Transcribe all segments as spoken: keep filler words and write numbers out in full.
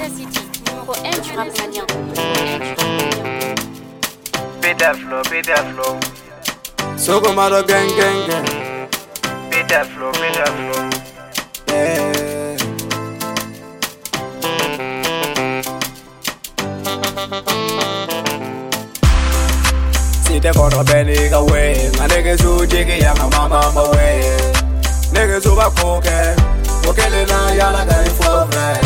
City, numéro un du rap malien. Beat flow, beat flow. Sogomaro gang gang gang. Beat flow, beat flow. Yeah. See the corner belly away. My niggas who jiggy young mama my way. Niggas who are coke. Okele na yala gari for bread.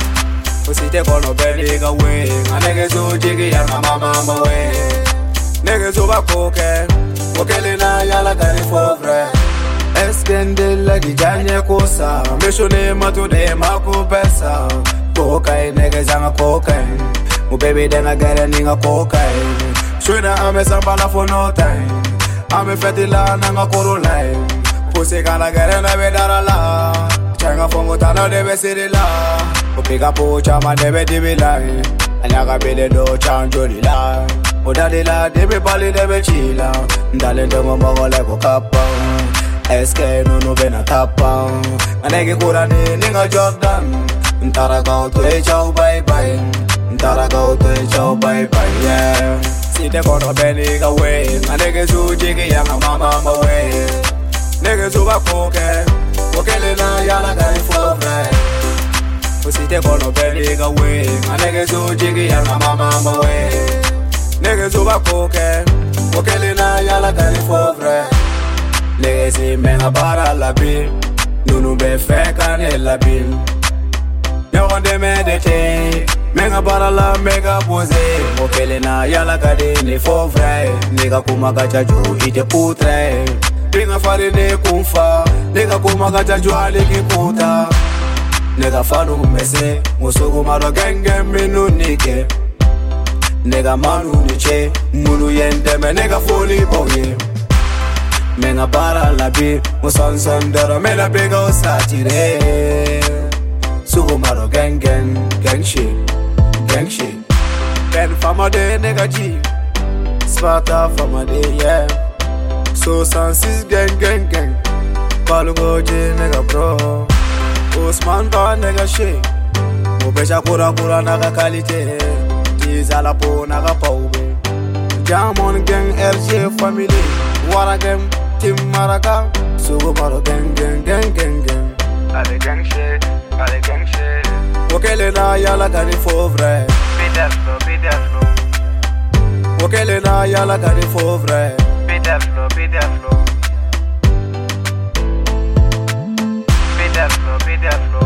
See the corner belly away. My niggas who jiggy young mama my way. Niggas who are coke. Okele na yala gari for bread. Eskende la gijanye kosa. Meshone matu de maku besa. Cocaine, niggas I'm a cocaine. My baby then I get a nigga cocaine. Shwina ame sambala for no time. Ame fetila nanga koro line. Pussy gonna get a nebe darala. Changa fongo tano debe sirila. Upiga pocha ma debe dibi line. Anyaga bile do chanjoli line. Udalila debe bali debe chila. Ndale dongo mongo lego kapa. S K no no bena tapa. Anegi kura ni ninga Jordan. Ntara go to e chow bye bye. Ntara go to e chow bye bye yeah. See the corner belly away. My niggas who jiggy young mama my way. Niggas who are coke. Okele na yala gari for bread. See the corner belly away. My niggas who jiggy young mama my way. Niggas who are coke. Okele na yala gari for bread. Lazy men a bara la bill. Nunu be fake and la bill. No one de meditate. Menga bara la mega pose. Okele na yala gade ne for vrai. Nigga kumaga jaju ite putre. Nigga fari ne kumfa. Nigga kumaga jaju aliki puta. Nigga faru mese. Musugu maro genge minu nike. Nigga manu niche. Munu yende me nigga fully boye. Menga bara la bi. Musan sandero me la bega osatire. Sugumaro gang gang gang shit. Gang shit. Ben fama de nigga G. Sparta fama de yeah. So sansis gang gang gang. Palungo J nigga bro. Osman ba nigga shit. Mubesha kura kura naga kalite. Tizala po naga paube. Jamon gang R J family. Wara gang Tim Maraka. Sugumaro gang gang gang gang gang. Allez gang shit, allez gang shit. Okele na yala gari for vrai. Beat flow, beat flow. Okele na yala gari for vrai. Beat flow, beat flow. Beat flow, beat flow.